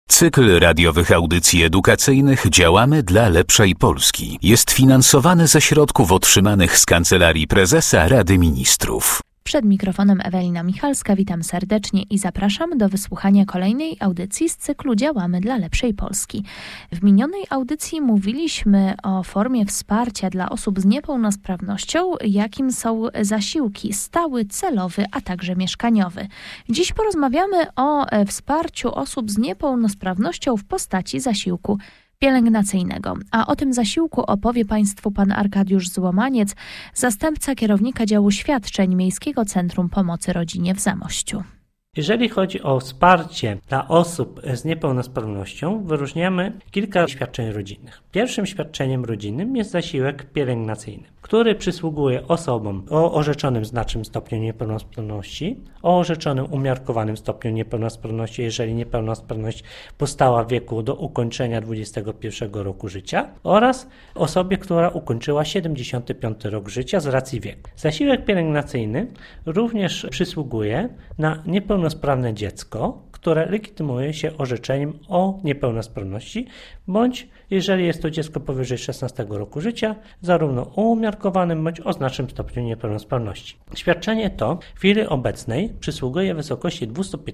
Cykl radiowych audycji edukacyjnych Działamy dla lepszej Polski jest finansowany ze środków otrzymanych z Kancelarii Prezesa Rady Ministrów. Przed mikrofonem Ewelina Michalska, witam serdecznie i zapraszam do wysłuchania kolejnej audycji z cyklu Działamy dla lepszej Polski. W minionej audycji mówiliśmy o formie wsparcia dla osób z niepełnosprawnością, jakim są zasiłki stały, celowy, a także mieszkaniowy. Dziś porozmawiamy o wsparciu osób z niepełnosprawnością w postaci zasiłku pielęgnacyjnego. A o tym zasiłku opowie Państwu pan Arkadiusz Złomaniec, zastępca kierownika działu świadczeń Miejskiego Centrum Pomocy Rodzinie w Zamościu. Jeżeli chodzi o wsparcie dla osób z niepełnosprawnością, wyróżniamy kilka świadczeń rodzinnych. Pierwszym świadczeniem rodzinnym jest zasiłek pielęgnacyjny, który przysługuje osobom o orzeczonym znacznym stopniu niepełnosprawności, o orzeczonym umiarkowanym stopniu niepełnosprawności, jeżeli niepełnosprawność powstała w wieku do ukończenia 21 roku życia, oraz osobie, która ukończyła 75 rok życia z racji wieku. Zasiłek pielęgnacyjny również przysługuje na niepełnosprawne dziecko, które legitymuje się orzeczeniem o niepełnosprawności, bądź jeżeli jest to dziecko powyżej 16 roku życia, zarówno o umiarkowanym bądź o znacznym stopniu niepełnosprawności. Świadczenie to w chwili obecnej przysługuje w wysokości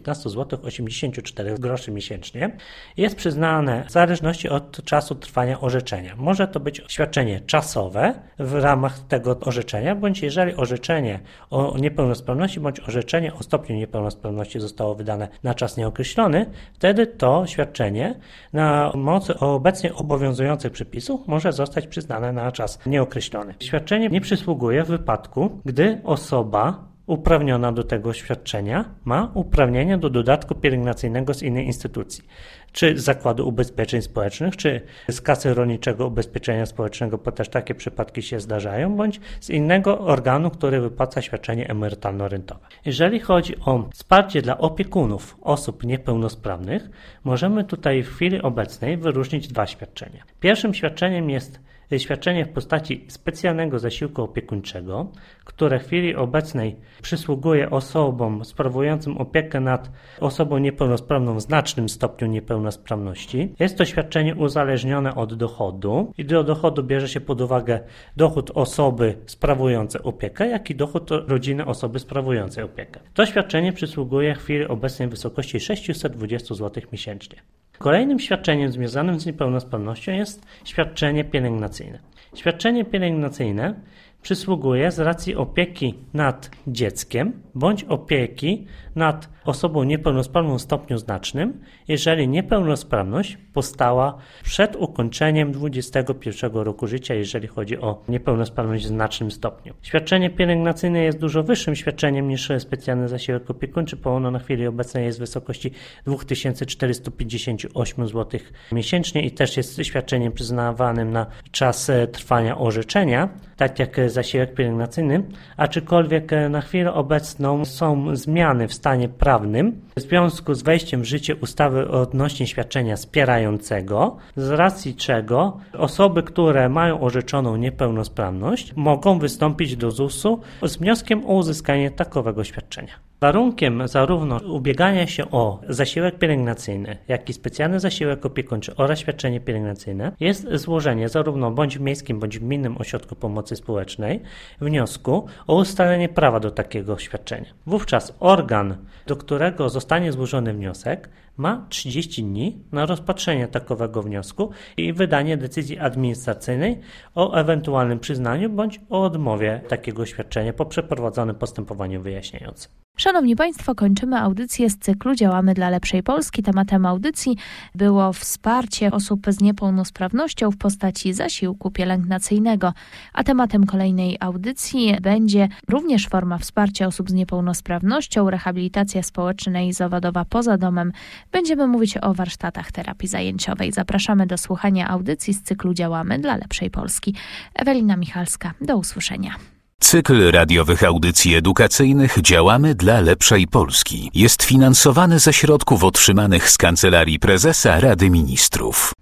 215,84 zł miesięcznie. Jest przyznane w zależności od czasu trwania orzeczenia. Może to być świadczenie czasowe w ramach tego orzeczenia, bądź jeżeli orzeczenie o niepełnosprawności bądź orzeczenie o stopniu niepełnosprawności zostało wydane na czas nieokreślony, wtedy to świadczenie na mocy obecnie obowiązujących przepisów może zostać przyznane na czas nieokreślony. Świadczenie nie przysługuje w wypadku, gdy osoba uprawniona do tego świadczenia ma uprawnienia do dodatku pielęgnacyjnego z innej instytucji, czy z Zakładu Ubezpieczeń Społecznych, czy z Kasy Rolniczego Ubezpieczenia Społecznego, bo też takie przypadki się zdarzają, bądź z innego organu, który wypłaca świadczenie emerytalno-rentowe. Jeżeli chodzi o wsparcie dla opiekunów osób niepełnosprawnych, możemy tutaj w chwili obecnej wyróżnić dwa świadczenia. Pierwszym świadczeniem jest świadczenie w postaci specjalnego zasiłku opiekuńczego, które w chwili obecnej przysługuje osobom sprawującym opiekę nad osobą niepełnosprawną w znacznym stopniu niepełnosprawności. Jest to świadczenie uzależnione od dochodu i do dochodu bierze się pod uwagę dochód osoby sprawującej opiekę, jak i dochód rodziny osoby sprawującej opiekę. To świadczenie przysługuje w chwili obecnej w wysokości 620 zł miesięcznie. Kolejnym świadczeniem związanym z niepełnosprawnością jest świadczenie pielęgnacyjne. Świadczenie pielęgnacyjne przysługuje z racji opieki nad dzieckiem bądź opieki nad osobą niepełnosprawną w stopniu znacznym, jeżeli niepełnosprawność powstała przed ukończeniem 21 roku życia, jeżeli chodzi o niepełnosprawność w znacznym stopniu. Świadczenie pielęgnacyjne jest dużo wyższym świadczeniem niż specjalny zasiłek opiekuńczy, bo ono na chwili obecnej jest w wysokości 2458 zł miesięcznie i też jest świadczeniem przyznawanym na czas trwania orzeczenia, tak jak zasiłek pielęgnacyjny, aczkolwiek na chwilę obecną są zmiany w stanie prawnym w związku z wejściem w życie ustawy odnośnie świadczenia wspierającego, z racji czego osoby, które mają orzeczoną niepełnosprawność, mogą wystąpić do ZUS-u z wnioskiem o uzyskanie takowego świadczenia. Warunkiem zarówno ubiegania się o zasiłek pielęgnacyjny, jak i specjalny zasiłek opiekuńczy oraz świadczenie pielęgnacyjne jest złożenie zarówno bądź w miejskim, bądź w gminnym ośrodku pomocy społecznej wniosku o ustalenie prawa do takiego świadczenia. Wówczas organ, do którego zostanie złożony wniosek, ma 30 dni na rozpatrzenie takowego wniosku i wydanie decyzji administracyjnej o ewentualnym przyznaniu bądź o odmowie takiego świadczenia po przeprowadzonym postępowaniu wyjaśniającym. Szanowni Państwo, kończymy audycję z cyklu Działamy dla lepszej Polski. Tematem audycji było wsparcie osób z niepełnosprawnością w postaci zasiłku pielęgnacyjnego. A tematem kolejnej audycji będzie również forma wsparcia osób z niepełnosprawnością, rehabilitacja społeczna i zawodowa poza domem. Będziemy mówić o warsztatach terapii zajęciowej. Zapraszamy do słuchania audycji z cyklu Działamy dla lepszej Polski. Ewelina Michalska, do usłyszenia. Cykl radiowych audycji edukacyjnych Działamy dla lepszej Polski jest finansowany ze środków otrzymanych z Kancelarii Prezesa Rady Ministrów.